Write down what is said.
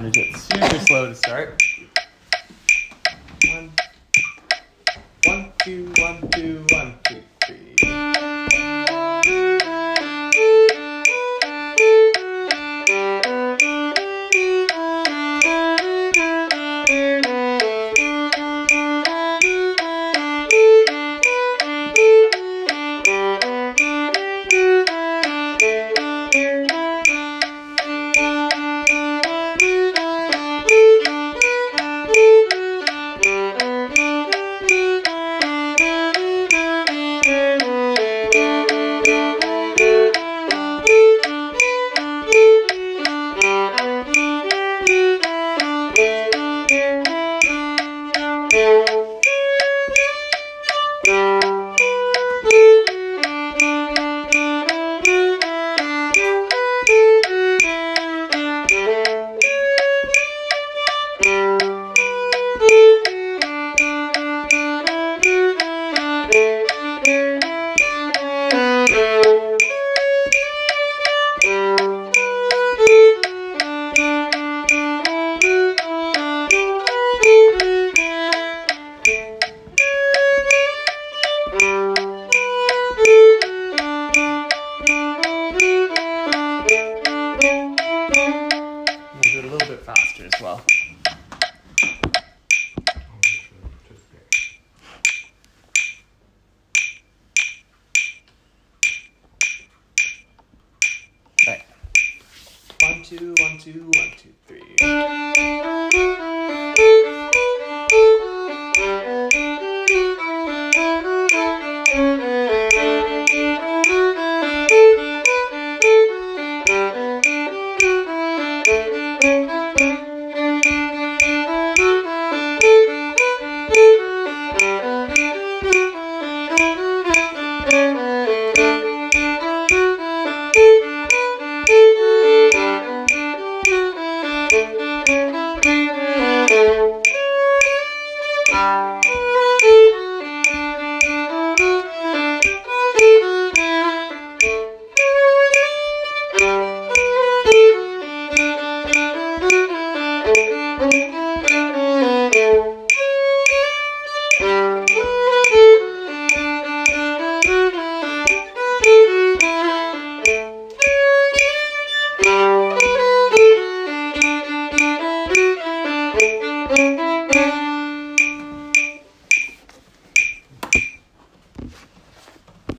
gonna do it super slow to start. 1, 1, 2, 1, 2, 1, 2, 3. Do it a little bit faster as well. Right. 1, 2, 1, 2, 1, 2, 3.